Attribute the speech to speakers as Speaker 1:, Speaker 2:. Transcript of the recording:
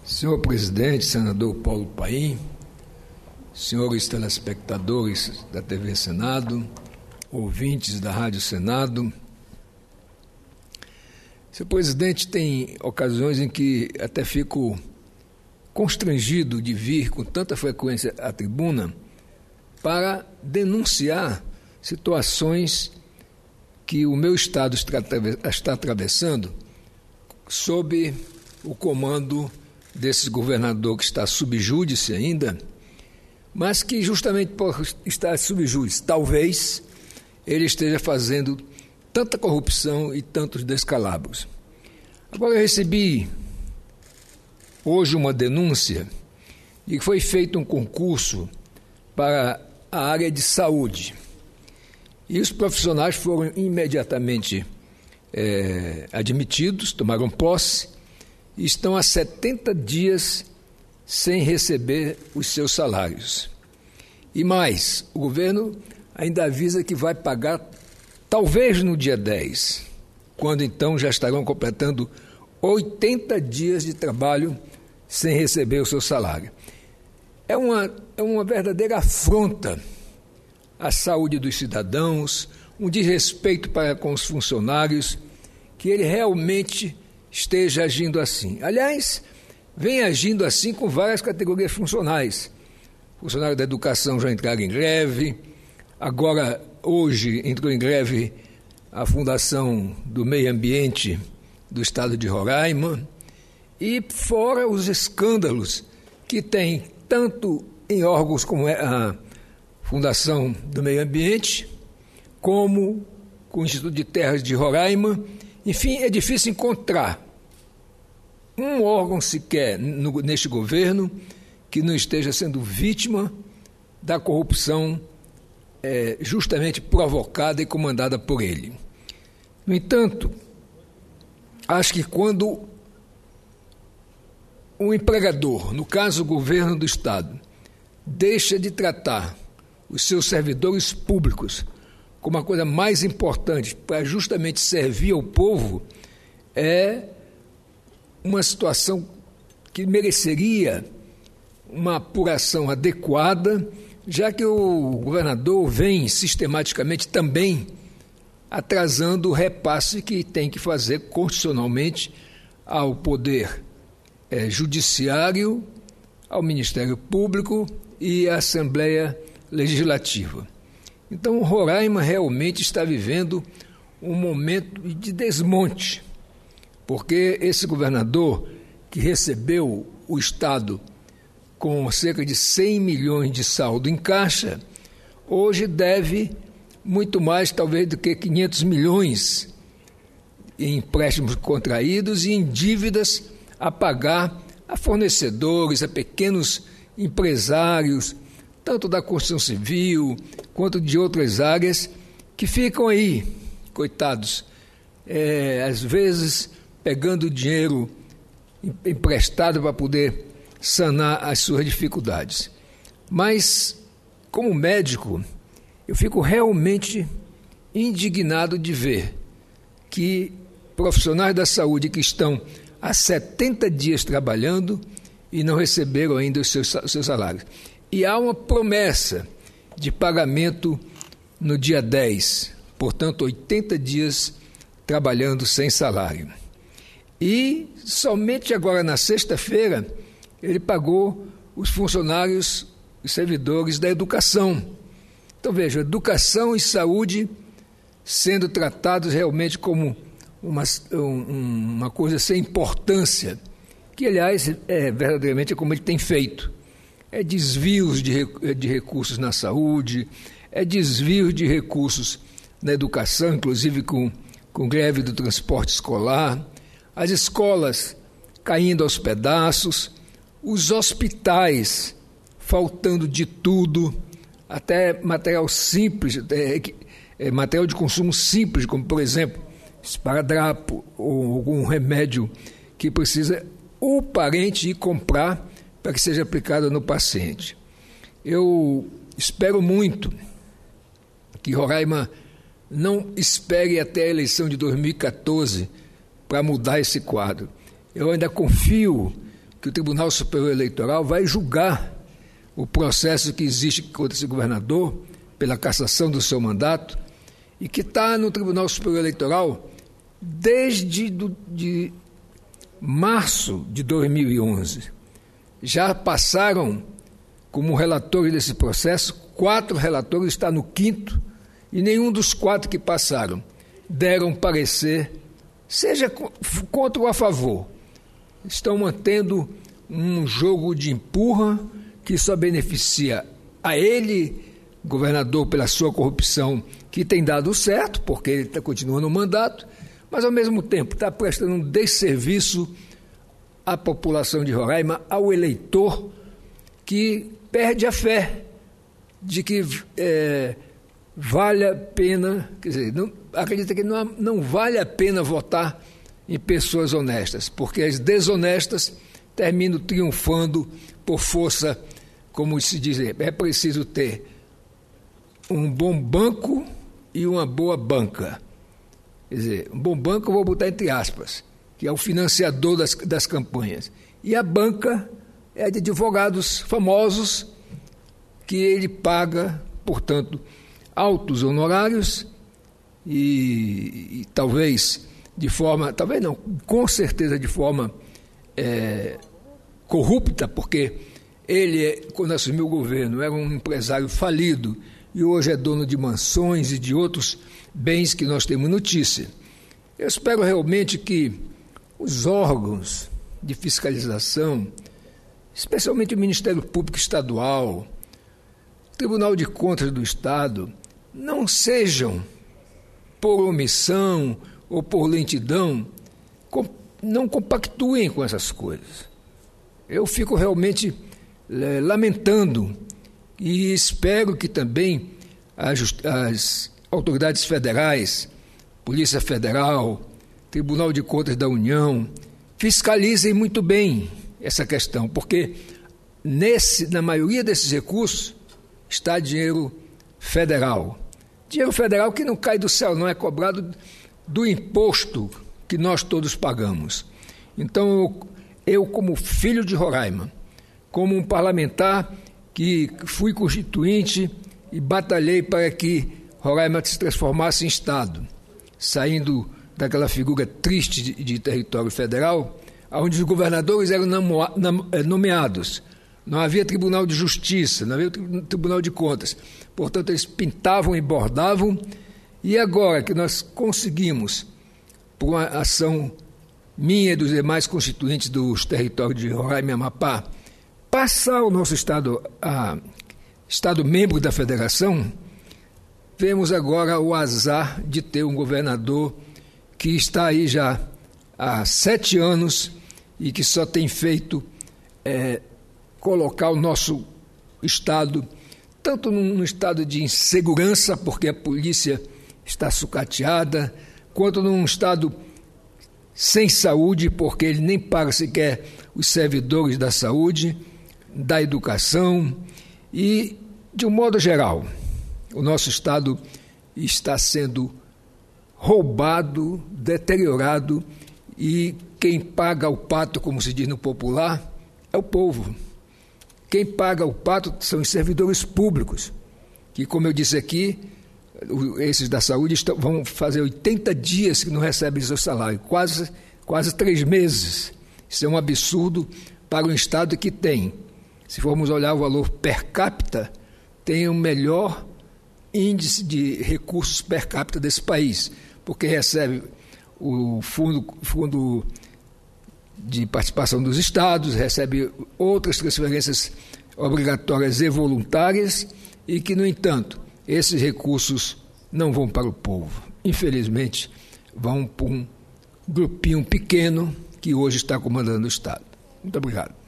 Speaker 1: Senhor presidente, senador Paulo Paim, senhores telespectadores da TV Senado, ouvintes da Rádio Senado. Senhor presidente, tem ocasiões em que até fico constrangido de vir com tanta frequência à tribuna para denunciar situações que o meu Estado está atravessando sob o comando desse governador que está sob júdice ainda, mas que justamente por estar sob júdice, talvez ele esteja fazendo tanta corrupção e tantos descalabros. Agora eu recebi hoje uma denúncia de que foi feito um concurso para a área de saúde e os profissionais foram imediatamente admitidos, tomaram posse e estão há 70 dias sem receber os seus salários. E mais, o governo ainda avisa que vai pagar talvez no dia 10, quando então já estarão completando 80 dias de trabalho sem receber o seu salário. É uma verdadeira afronta à saúde dos cidadãos, um desrespeito para com os funcionários, que ele realmente esteja agindo assim. Aliás, vem agindo assim com várias categorias funcionais. Funcionários da educação já entraram em greve, agora, hoje, entrou em greve a Fundação do Meio Ambiente do Estado de Roraima, e fora os escândalos que tem tanto em órgãos como a Fundação do Meio Ambiente, como com o Instituto de Terras de Roraima. Enfim, é difícil encontrar um órgão sequer neste governo que não esteja sendo vítima da corrupção justamente provocada e comandada por ele. No entanto, acho que quando um empregador, no caso o governo do Estado, deixa de tratar os seus servidores públicos como a coisa mais importante para justamente servir ao povo, é uma situação que mereceria uma apuração adequada, já que o governador vem sistematicamente também atrasando o repasse que tem que fazer constitucionalmente ao Poder Judiciário, ao Ministério Público e à Assembleia Legislativa. Então, Roraima realmente está vivendo um momento de desmonte, porque esse governador que recebeu o Estado com cerca de 100 milhões de saldo em caixa, hoje deve muito mais, talvez, do que 500 milhões em empréstimos contraídos e em dívidas a pagar a fornecedores, a pequenos empresários, tanto da construção civil quanto de outras áreas, que ficam aí, coitados, às vezes pegando dinheiro emprestado para poder sanar as suas dificuldades. Mas, como médico, eu fico realmente indignado de ver que profissionais da saúde que estão há 70 dias trabalhando e não receberam ainda os seus salários. E há uma promessa de pagamento no dia 10, portanto, 80 dias trabalhando sem salário. E somente agora, na sexta-feira, ele pagou os funcionários e servidores da educação. Então, veja, educação e saúde sendo tratados realmente como uma coisa sem importância, que, aliás, verdadeiramente é como ele tem feito. É desvios de recursos na saúde, é desvios de recursos na educação, inclusive com greve do transporte escolar, as escolas caindo aos pedaços, os hospitais faltando de tudo, até material simples, material de consumo simples, como, por exemplo, esparadrapo ou algum remédio que precisa o parente ir comprar para que seja aplicado no paciente. Eu espero muito que Roraima não espere até a eleição de 2014 para mudar esse quadro. Eu ainda confio que o Tribunal Superior Eleitoral vai julgar o processo que existe contra esse governador pela cassação do seu mandato e que está no Tribunal Superior Eleitoral desde de março de 2011. Já passaram como relatores desse processo 4 relatores, está no 5º, e nenhum dos 4 que passaram deram parecer, seja contra ou a favor. Estão mantendo um jogo de empurra que só beneficia a ele, governador, pela sua corrupção, que tem dado certo, porque ele está continuando o mandato, mas ao mesmo tempo está prestando um desserviço à população de Roraima, ao eleitor, que perde a fé de que vale a pena, quer dizer, acredita que não vale a pena votar em pessoas honestas, porque as desonestas terminam triunfando por força, como se diz, é preciso ter um bom banco e uma boa banca. Quer dizer, um bom banco eu vou botar entre aspas, que é o financiador das campanhas. E a banca é de advogados famosos que ele paga, portanto, altos honorários e talvez de forma, talvez não, com certeza de forma corrupta, porque ele, quando assumiu o governo, era um empresário falido e hoje é dono de mansões e de outros bens que nós temos notícia. Eu espero realmente que os órgãos de fiscalização, especialmente o Ministério Público Estadual, o Tribunal de Contas do Estado, não sejam, por omissão ou por lentidão, não compactuem com essas coisas. Eu fico realmente lamentando e espero que também as autoridades federais, Polícia Federal, Tribunal de Contas da União, fiscalizem muito bem essa questão, porque na maioria desses recursos está dinheiro federal. Dinheiro federal que não cai do céu, não é cobrado do imposto que nós todos pagamos. Então, eu como filho de Roraima, como um parlamentar que fui constituinte e batalhei para que Roraima se transformasse em Estado, saindo daquela figura triste de território federal, onde os governadores eram nomeados. Não havia Tribunal de Justiça, não havia Tribunal de Contas. Portanto, eles pintavam e bordavam. E agora que nós conseguimos, por uma ação minha e dos demais constituintes dos territórios de Roraima e Amapá, passar o nosso Estado a Estado membro da Federação, vemos agora o azar de ter um governador que está aí já há 7 anos e que só tem feito colocar o nosso Estado tanto num estado de insegurança, porque a polícia está sucateada, quanto num estado sem saúde, porque ele nem paga sequer os servidores da saúde, da educação e, de um modo geral, o nosso Estado está sendo roubado, deteriorado e quem paga o pato, como se diz no popular, é o povo. Quem paga o pato são os servidores públicos, que, como eu disse aqui, esses da saúde vão fazer 80 dias que não recebem seu salário, quase 3 meses. Isso é um absurdo para um Estado que tem, se formos olhar o valor per capita, tem o melhor índice de recursos per capita desse país, porque recebe o fundo de participação dos estados, recebe outras transferências obrigatórias e voluntárias e que, no entanto, esses recursos não vão para o povo. Infelizmente, vão para um grupinho pequeno que hoje está comandando o Estado. Muito obrigado.